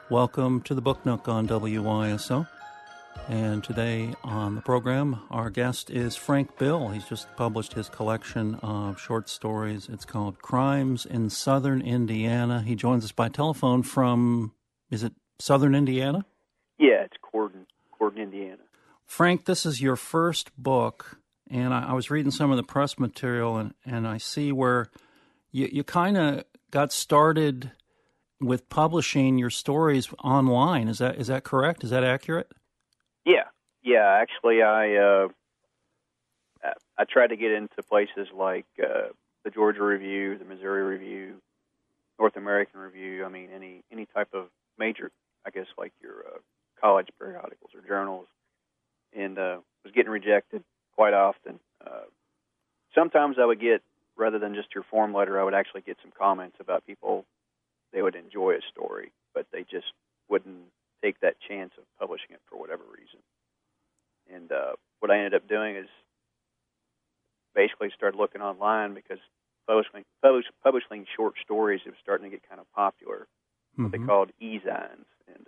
Welcome to the Book Nook on WYSO. And today on the program, our guest is Frank Bill. He's just published his collection of short stories. It's called Crimes in Southern Indiana. He joins us by telephone from, is it Southern Indiana? Yeah, it's Corden, Indiana. Frank, this is your first book, and I was reading some of the press material, and I see where you kind of got started with publishing your stories online. Is that correct? Is that accurate? Yeah. Actually, I tried to get into places like the Georgia Review, the Missouri Review, North American Review. I mean, any type of major, I guess, like your college periodicals or journals, and was getting rejected quite often. Sometimes I would get, rather than just your form letter, I would actually get some comments about people. They would enjoy a story, but they just wouldn't take that chance of publishing it for whatever reason. And what I ended up doing is basically started looking online because publishing short stories was starting to get kind of popular, what they called e-zines. And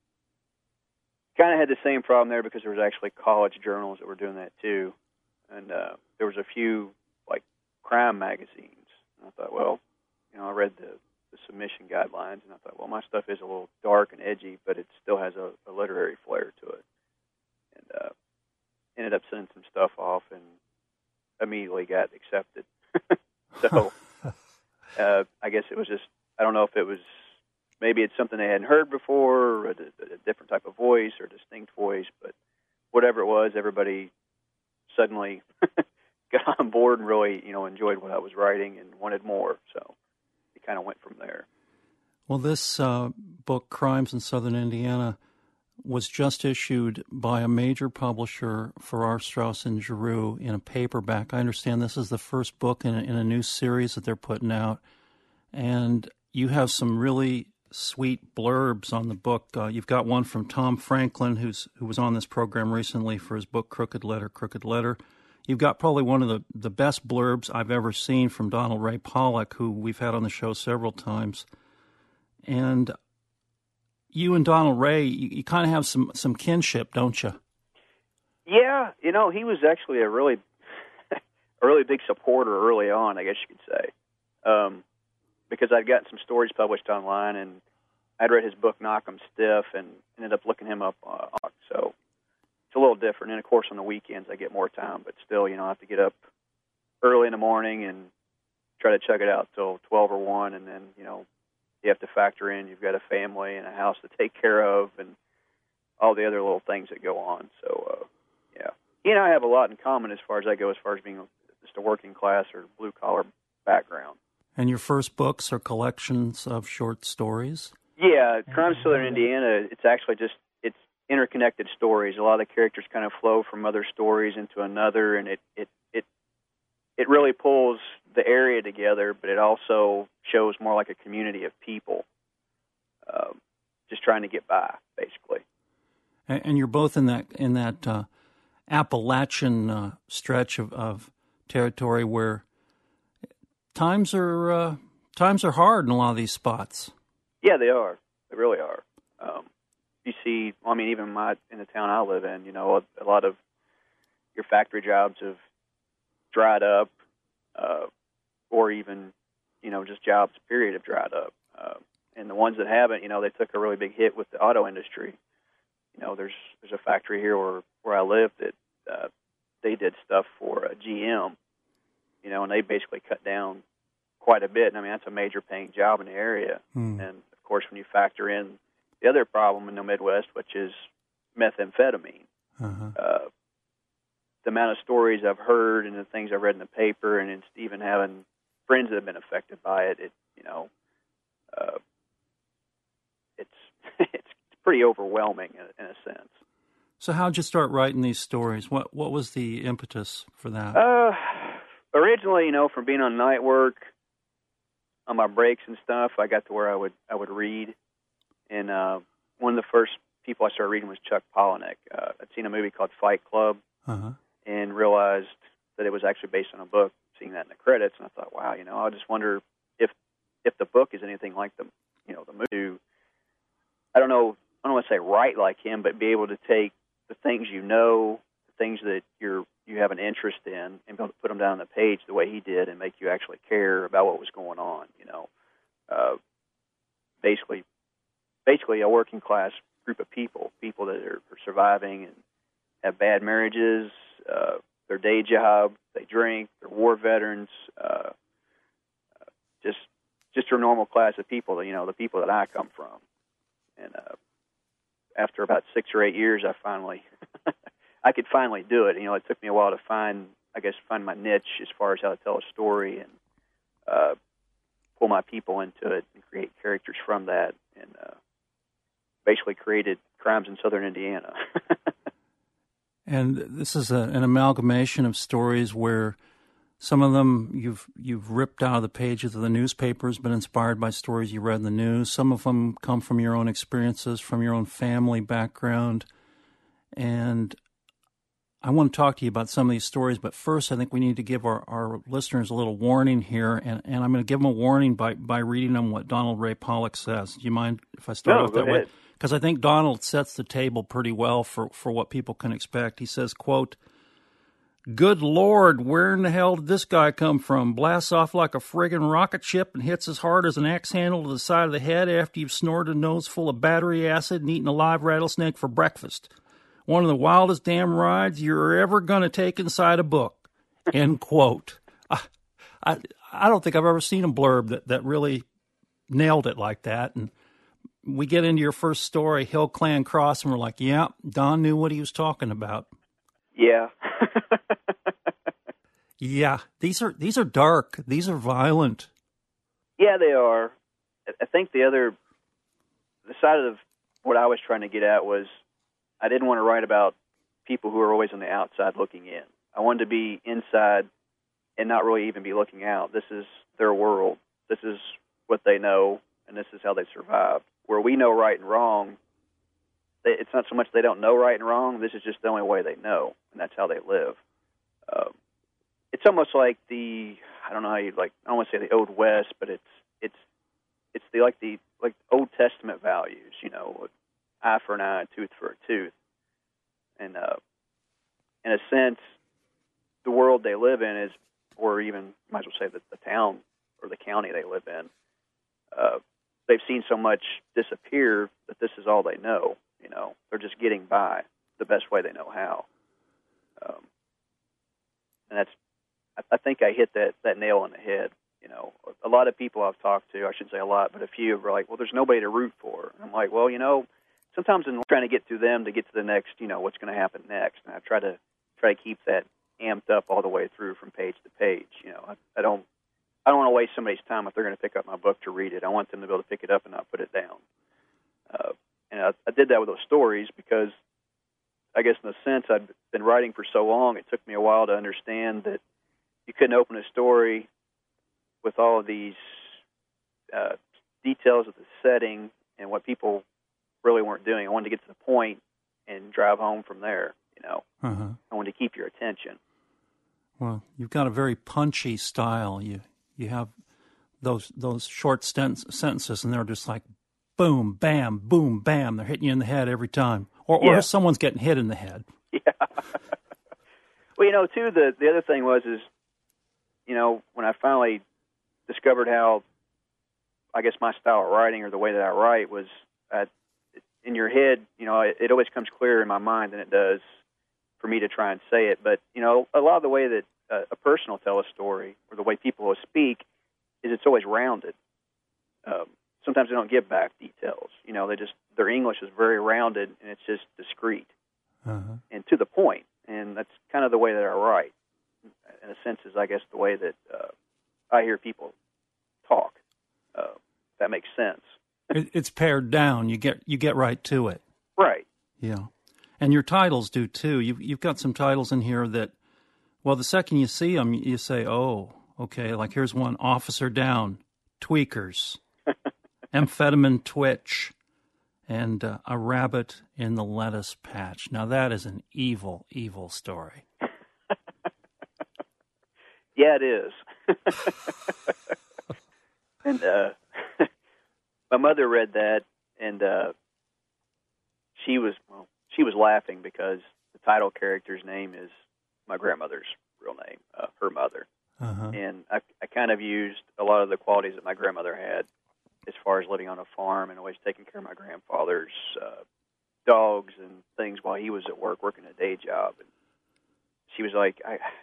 kind of had the same problem there because there was actually college journals that were doing that too. And there was a few, like, crime magazines. And I thought, well, I read the submission guidelines, and I thought, well, my stuff is a little dark and edgy, but it still has a literary flair to it. And ended up sending some stuff off and immediately got accepted. So I guess it was just, I don't know if it was, maybe it's something they hadn't heard before, or a different type of voice or distinct voice, but whatever it was, everybody suddenly got on board and really, enjoyed what I was writing and wanted more. So it kind of went from there. Well, this book, Crimes in Southern Indiana, was just issued by a major publisher, Farrar, Straus and Giroux, in a paperback. I understand this is the first book in a new series that they're putting out, and you have some really sweet blurbs on the book. You've got one from Tom Franklin, who was on this program recently for his book Crooked Letter. You've got probably one of the best blurbs I've ever seen from Donald Ray Pollock, who we've had on the show several times. And you and Donald Ray, you kind of have some kinship, don't you? Yeah, he was actually a really big supporter early on, I guess you could say, because I'd gotten some stories published online, and I'd read his book Knock 'em Stiff, and ended up looking him up. So it's a little different. And of course, on the weekends I get more time, but still, I have to get up early in the morning and try to chug it out till 12 or 1, and then you have to factor in you've got a family and a house to take care of and all the other little things that go on. So, yeah. He and I have a lot in common as far as being just a working class or blue-collar background. And your first books are collections of short stories? Yeah, Crimes in Southern Indiana, it's actually it's interconnected stories. A lot of the characters kind of flow from other stories into another, and it really pulls the area together, but it also shows more like a community of people just trying to get by, basically. And you're both in that Appalachian stretch of territory where times are hard in a lot of these spots. Yeah, they are. They really are. You see, even in the town I live in, a lot of your factory jobs have dried up, or even, just jobs, period, have dried up. And the ones that haven't, they took a really big hit with the auto industry. There's a factory here where I live that they did stuff for GM, and they basically cut down quite a bit. And that's a major paying job in the area. And, of course, when you factor in the other problem in the Midwest, which is methamphetamine, the amount of stories I've heard and the things I've read in the paper, and it's even having friends that have been affected by it, it's pretty overwhelming in a sense. So how'd you start writing these stories? What was the impetus for that? Originally, from being on night work, on my breaks and stuff, I got to where I would read, and one of the first people I started reading was Chuck Palahniuk. I'd seen a movie called Fight Club, and realized that it was actually based on a book. Seeing that in the credits, and I thought, wow, I just wonder if the book is anything like the movie. I don't I don't want to say write like him, but be able to take the things you know, the things that you have an interest in, and be able to put them down on the page the way he did, and make you actually care about what was going on. Basically a working class group of people that are surviving and have bad marriages, their day job, they drink, they're war veterans, just a normal class of people. The people that I come from, and after about 6 or 8 years, I could finally do it. It took me a while to find my niche as far as how to tell a story and pull my people into it and create characters from that, and basically created Crimes in Southern Indiana. And this is an amalgamation of stories where some of them you've ripped out of the pages of the newspapers, been inspired by stories you read in the news. Some of them come from your own experiences, from your own family background. And I want to talk to you about some of these stories, but first I think we need to give our listeners a little warning here, and I'm going to give them a warning by reading them what Donald Ray Pollock says. Do you mind if I start off that way? Because I think Donald sets the table pretty well for what people can expect. He says, quote, "Good Lord, where in the hell did this guy come from? Blasts off like a friggin' rocket ship and hits as hard as an axe handle to the side of the head after you've snorted a nose full of battery acid and eaten a live rattlesnake for breakfast. One of the wildest damn rides you're ever going to take inside a book." End quote. I don't think I've ever seen a blurb that really nailed it like that. And we get into your first story, Hill Clan Cross, and we're like, yeah, Don knew what he was talking about. Yeah. Yeah, these are dark. These are violent. Yeah, they are. I think the side of what I was trying to get at was I didn't want to write about people who are always on the outside looking in. I wanted to be inside and not really even be looking out. This is their world. This is what they know, and this is how they survive. Where we know right and wrong, it's not so much they don't know right and wrong. This is just the only way they know, and that's how they live. It's almost like I don't know how you I don't want to say the Old West, but it's the Old Testament values, eye for an eye, tooth for a tooth. And in a sense, the world they live in is, or even might as well say the town or the county they live in, they've seen so much disappear that this is all they know. They're just getting by the best way they know how. And I think I hit that nail on the head. A lot of people I've talked to, I shouldn't say a lot, but a few are like, well, there's nobody to root for. And I'm like, well, sometimes in trying to get to them to get to the next, what's going to happen next. And I try to keep that amped up all the way through from page to page. I don't want to waste somebody's time if they're going to pick up my book to read it. I want them to be able to pick it up and not put it down. And I did that with those stories because I guess in a sense I'd been writing for so long, it took me a while to understand that you couldn't open a story with all of these details of the setting and what people really weren't doing. I wanted to get to the point and drive home from there, I wanted to keep your attention. Well, you've got a very punchy style. You have those short sentences, and they're just like boom, bam, boom, bam. They're hitting you in the head every time. Or someone's getting hit in the head. Yeah. Well, too, the other thing was when I finally discovered how, I guess, my style of writing or the way that I write was in your head, it always comes clearer in my mind than it does for me to try and say it. But, a lot of the way that a person will tell a story or the way people will speak is it's always rounded. Sometimes they don't give back details. Their English is very rounded and it's just discreet and to the point. And that's kind of the way that I write. In a sense, is I guess the way that I hear people talk. That makes sense. It's pared down. You get right to it. Right. Yeah, and your titles do too. You've got some titles in here that, well, the second you see them, you say, "Oh, okay." Like here's one: Officer Down, Tweakers, Amphetamine Twitch, and A Rabbit in the Lettuce Patch. Now that is an evil, evil story. Yeah, it is. And my mother read that, and she was laughing because the title character's name is my grandmother's real name, her mother. Uh-huh. And I kind of used a lot of the qualities that my grandmother had as far as living on a farm and always taking care of my grandfather's dogs and things while he was at work, working a day job. And she was like,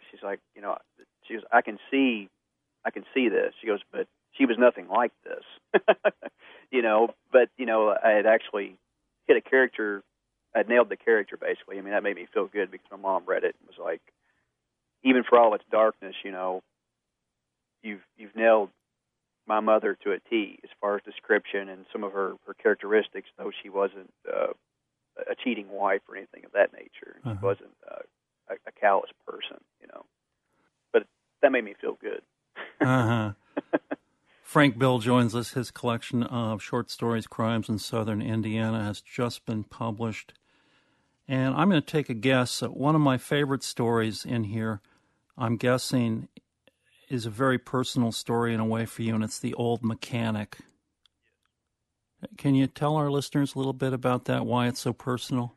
I can see this. She goes, but she was nothing like this, But I had actually hit a character. I'd nailed the character basically. I mean, that made me feel good because my mom read it and was like, even for all its darkness, you've nailed my mother to a T as far as description and some of her characteristics, though she wasn't a cheating wife or anything of that nature. She wasn't a callous person, But that made me feel good. Uh-huh. Frank Bill joins us. His collection of short stories, Crimes in Southern Indiana, has just been published. And I'm going to take a guess. One of my favorite stories in here, I'm guessing, is a very personal story in a way for you, and it's The Old Mechanic. Can you tell our listeners a little bit about that, why it's so personal?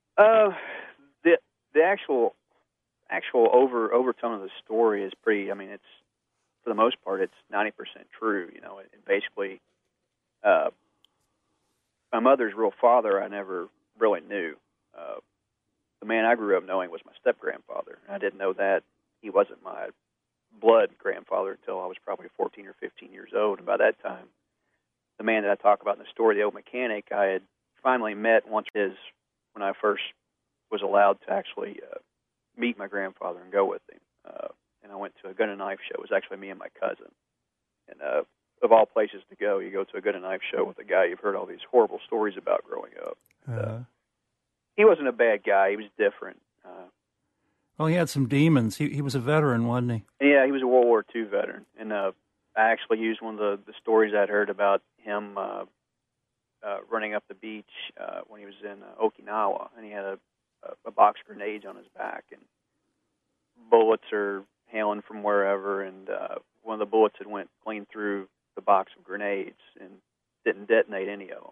The actual overtone of the story is pretty, it's, for the most part, it's 90% true, and basically, my mother's real father I never really knew. The man I grew up knowing was my step-grandfather, and I didn't know that he wasn't my blood grandfather until I was probably 14 or 15 years old. And by that time, the man that I talk about in the story, the old mechanic, I had finally met once when I first was allowed to actually meet my grandfather and go with him. And I went to a gun and knife show. It was actually me and my cousin. And of all places to go, you go to a gun and knife show with a guy you've heard all these horrible stories about growing up. He wasn't a bad guy. He was different. Well, he had some demons. He was a veteran, wasn't he? Yeah, he was a World War II veteran. And I actually used one of the stories I'd heard about him running up the beach when he was in Okinawa. And he had a box of grenades on his back. And bullets are hailing from wherever. And one of the bullets had went clean through the box of grenades and didn't detonate any of them.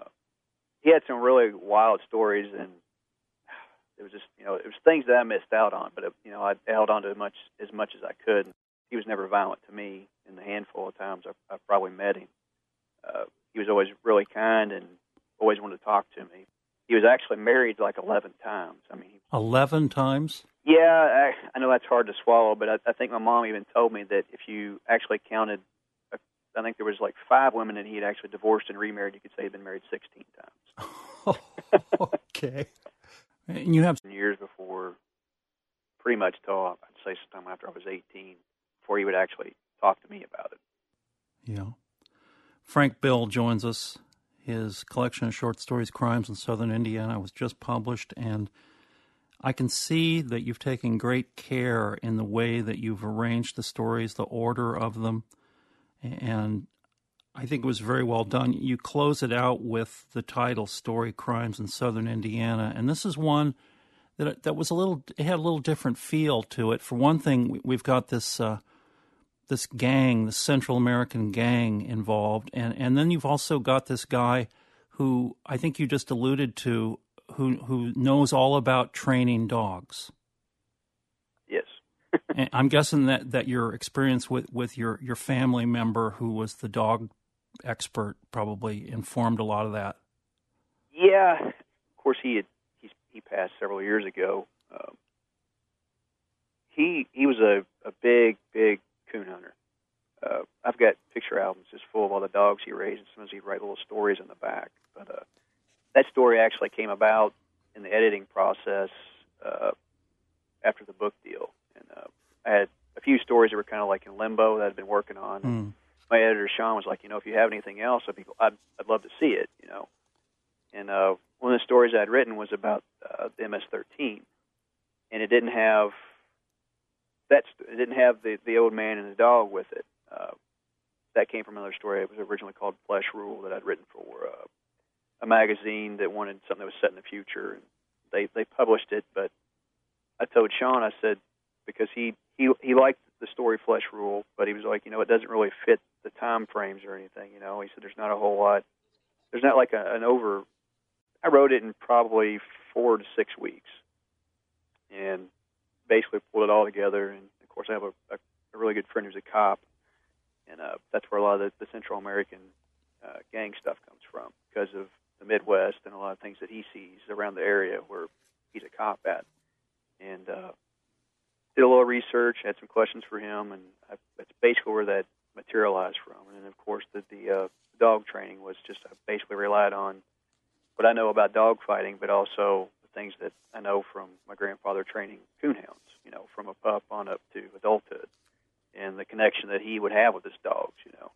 He had some really wild stories, and it was just, it was things that I missed out on, but, I held on to as much as I could. He was never violent to me in the handful of times I probably met him. He was always really kind and always wanted to talk to me. He was actually married like 11 times. 11 times? Yeah, I know that's hard to swallow, but I think my mom even told me that if you actually counted, I think there was like 5 women that he had actually divorced and remarried. You could say he'd been married 16 times. Okay. And you have years before, pretty much till I'd say sometime after I was 18, before he would actually talk to me about it. Yeah. Frank Bill joins us. His collection of short stories, Crimes in Southern Indiana, was just published, and I can see that you've taken great care in the way that you've arranged the stories, the order of them, and I think it was very well done. You close it out with the title, Story Crimes in Southern Indiana, and this is one that was it had a little different feel to it. For one thing, we've got this gang, the Central American gang involved, and then you've also got this guy who I think you just alluded to, who knows all about training dogs. Yes. And I'm guessing that your experience with your family member who was the dog expert probably informed a lot of that. Yeah, of course he passed several years ago. He was a big coon hunter. I've got picture albums just full of all the dogs he raised, and sometimes he'd write little stories in the back. But that story actually came about in the editing process after the book deal. And I had a few stories that were kind of like in limbo that I'd been working on. And my editor, Sean, was like, if you have anything else, I'd love to see it, And one of the stories I'd written was about the MS-13, and it didn't have the old man and the dog with it. That came from another story. It was originally called Flesh Rule that I'd written for a magazine that wanted something that was set in the future. And they published it, but I told Sean, I said, because he liked the story Flesh Rule, but he was like, it doesn't really fit the time frames or anything. He said there's not a whole lot. There's not like an I wrote it in probably 4 to 6 weeks, and basically pulled it all together. And of course, I have a really good friend who's a cop, and that's where a lot of the Central American gang stuff comes from, because of the Midwest and a lot of things that he sees around the area where he's a cop at. And did a little research, had some questions for him, and that's basically where that materialized from. And then, of course, the dog training was just basically relied on what I know about dog fighting, but also the things that I know from my grandfather training coonhounds, from a pup on up to adulthood, and the connection that he would have with his dogs,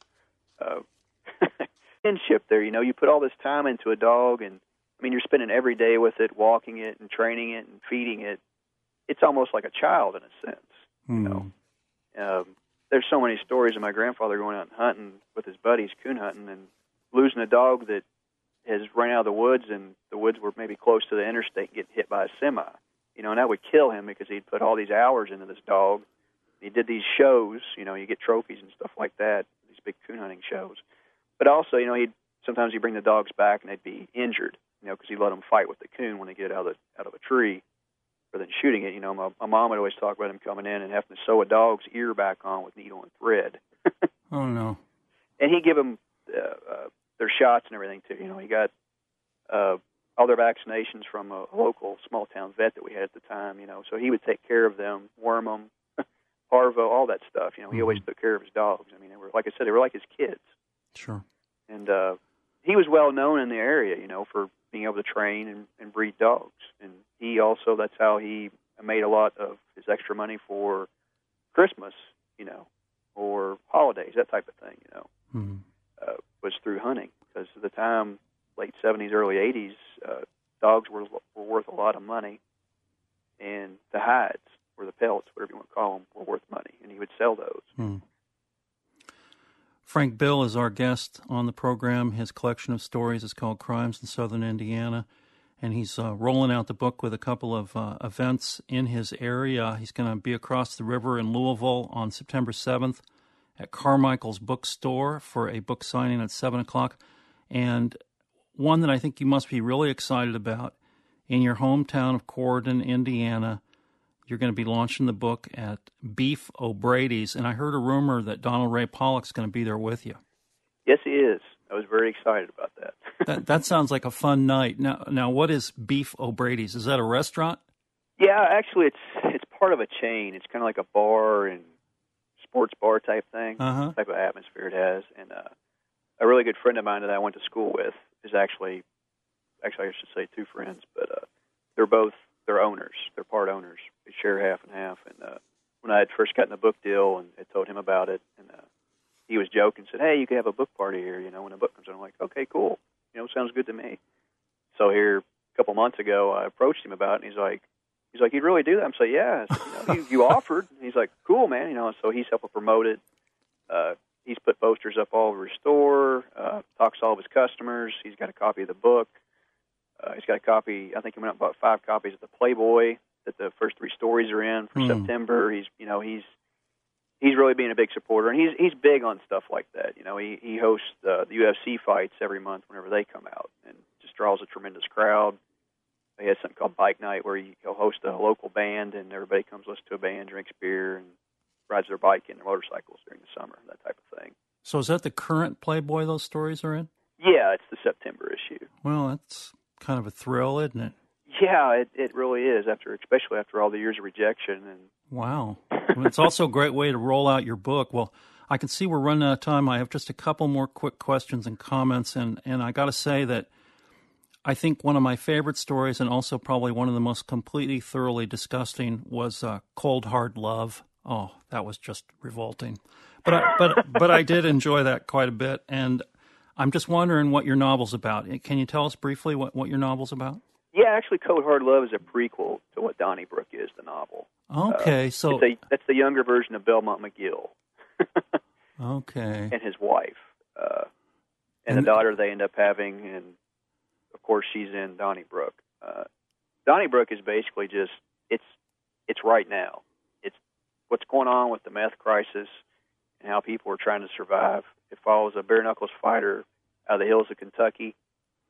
kinship there, you put all this time into a dog, and I mean, you're spending every day with it, walking it and training it and feeding it. It's almost like a child in a sense, There's so many stories of my grandfather going out and hunting with his buddies, coon hunting, and losing a dog that has run out of the woods, and the woods were maybe close to the interstate, getting hit by a semi. And that would kill him because he'd put all these hours into this dog. He did these shows, you get trophies and stuff like that, these big coon hunting shows. But also, sometimes he'd bring the dogs back and they'd be injured, because he'd let them fight with the coon when they get out of a tree, rather than shooting it. My mom would always talk about him coming in and having to sew a dog's ear back on with needle and thread. Oh, no. And he'd give them their shots and everything, too. He got all their vaccinations from a local small-town vet that we had at the time, so he would take care of them, worm them, parvo, all that stuff. He always took care of his dogs. I mean, they were, like I said, they were like his kids. Sure. And he was well known in the area, for being able to train and breed dogs. And he also, that's how he made a lot of his extra money for Christmas, or holidays, that type of thing, was through hunting. Because at the time, late 70s, early 80s, dogs were worth a lot of money, and the hides, or the pellets, whatever you want to call them, were worth money, and he would sell those. Frank Bill is our guest on the program. His collection of stories is called Crimes in Southern Indiana, and he's rolling out the book with a couple of events in his area. He's going to be across the river in Louisville on September 7th at Carmichael's Bookstore for a book signing at 7 o'clock. And one that I think you must be really excited about, in your hometown of Corydon, Indiana, you're going to be launching the book at Beef O'Brady's, and I heard a rumor that Donald Ray Pollock's going to be there with you. Yes, he is. I was very excited about that. that sounds like a fun night. Now, what is Beef O'Brady's? Is that a restaurant? Yeah, actually, it's part of a chain. It's kind of like a bar and sports bar type thing, type of atmosphere it has. And a really good friend of mine that I went to school with is actually I should say two friends, but they're owners. They're part owners. They share half and half. And when I had first gotten the book deal and had told him about it, and he was joking, said, "Hey, you could have a book party here, when the book comes out." I'm like, "Okay, cool. Sounds good to me." So here, a couple months ago, I approached him about it, and he's like, "You'd really do that?" I'm saying, "Yeah." I said, you offered. And he's like, "Cool, man." So he's helping promote it. He's put posters up all over his store, talks to all of his customers. He's got a copy of the book. He's got a copy. I think he went out and bought 5 copies of the Playboy that the first 3 stories are in for September. He's really being a big supporter, and he's big on stuff like that. He hosts the UFC fights every month whenever they come out, and just draws a tremendous crowd. He has something called Bike Night where he'll host a local band, and everybody comes listen to a band, drinks beer, and rides their bike and their motorcycles during the summer, that type of thing. So is that the current Playboy those stories are in? Yeah, it's the September issue. Well, that's kind of a thrill, isn't it? Yeah, it really is, especially after all the years of rejection. And wow. Well, it's also a great way to roll out your book. Well, I can see we're running out of time. I have just a couple more quick questions and comments, and I got to say that I think one of my favorite stories, and also probably one of the most completely, thoroughly disgusting, was Cold Hard Love. Oh, that was just revolting. But I did enjoy that quite a bit, and I'm just wondering what your novel's about. Can you tell us briefly what your novel's about? Yeah, actually, Cold Hard Love is a prequel to what Donnybrook is, the novel. Okay, so that's the younger version of Belmont McGill. Okay. And his wife, and the daughter they end up having, and of course she's in Donnybrook. Donnybrook is basically just it's right now. It's what's going on with the meth crisis and how people are trying to survive. It follows a bare knuckles fighter out of the hills of Kentucky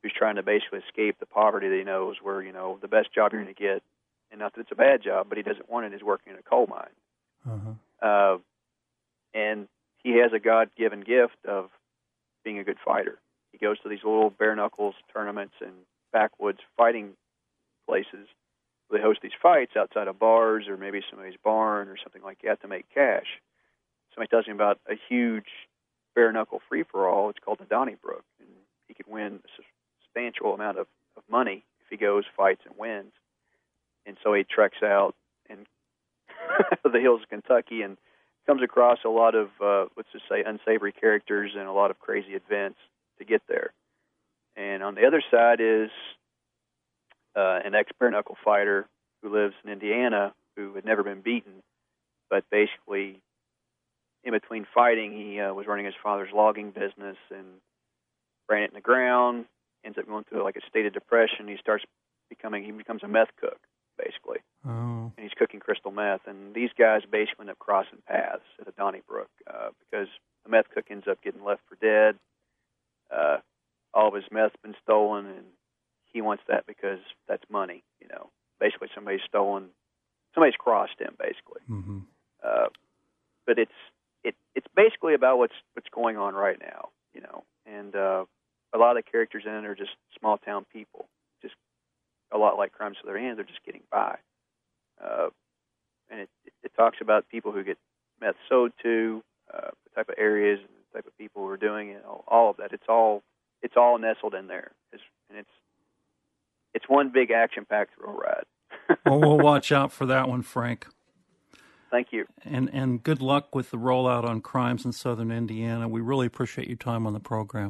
who's trying to basically escape the poverty that he knows, where, the best job you're going to get, and not that it's a bad job, but he doesn't want it, is working in a coal mine. Uh-huh. And he has a God-given gift of being a good fighter. He goes to these little bare-knuckles tournaments and backwoods fighting places. They host these fights outside of bars or maybe somebody's barn or something like that to make cash. Somebody tells him about a huge bare-knuckle free-for-all. It's called the Donnybrook, and he could win a substantial amount of money if he goes, fights, and wins. And so he treks out and the hills of Kentucky and comes across a lot of, let's just say, unsavory characters and a lot of crazy events to get there. And on the other side is an ex-bare-knuckle fighter who lives in Indiana who had never been beaten, but basically in between fighting, he was running his father's logging business and ran it in the ground, ends up going through like a state of depression. He becomes a meth cook, basically. Oh. And he's cooking crystal meth. And these guys basically end up crossing paths at the Donnybrook because the meth cook ends up getting left for dead. All of his meth's been stolen, and he wants that because that's money. Basically somebody's crossed him, basically. Mm-hmm. But it's basically about what's going on right now, and a lot of the characters in it are just small town people, just a lot like Crimes of Southern Indiana. They're just getting by, and it talks about people who get meth sold to, the type of areas and the type of people who are doing it, all of that. It's all nestled in there, and it's one big action-packed thrill ride. Well, we'll watch out for that one, Frank. Thank you. And good luck with the rollout on Crimes in Southern Indiana. We really appreciate your time on the program.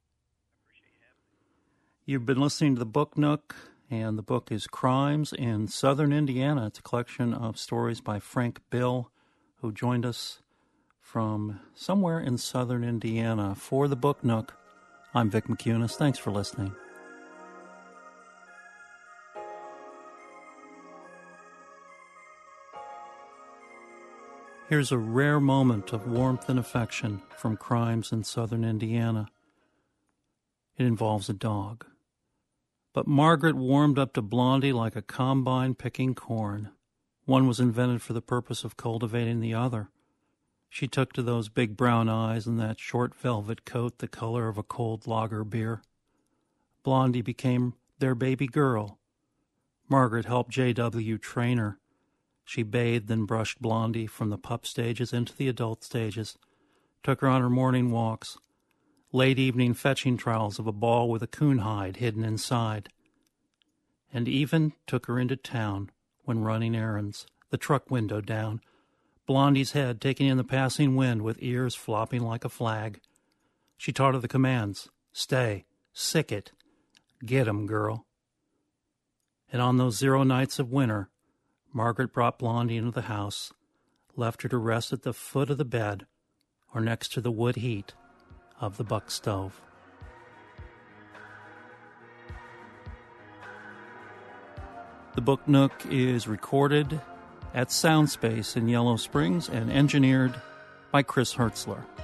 You've been listening to the Book Nook, and the book is Crimes in Southern Indiana. It's a collection of stories by Frank Bill, who joined us from somewhere in Southern Indiana. For the Book Nook, I'm Vic McCunis. Thanks for listening. Here's a rare moment of warmth and affection from Crimes in Southern Indiana. It involves a dog. But Margaret warmed up to Blondie like a combine picking corn. One was invented for the purpose of cultivating the other. She took to those big brown eyes and that short velvet coat the color of a cold lager beer. Blondie became their baby girl. Margaret helped J.W. train her. She bathed and brushed Blondie from the pup stages into the adult stages, took her on her morning walks, late evening fetching trials of a ball with a coon hide hidden inside, and even took her into town when running errands, the truck window down, Blondie's head taking in the passing wind with ears flopping like a flag. She taught her the commands: stay, sick it, get 'em, girl. And on those 0 nights of winter, Margaret brought Blondie into the house, left her to rest at the foot of the bed or next to the wood heat of the buck stove. The Book Nook is recorded at Soundspace in Yellow Springs and engineered by Chris Hertzler.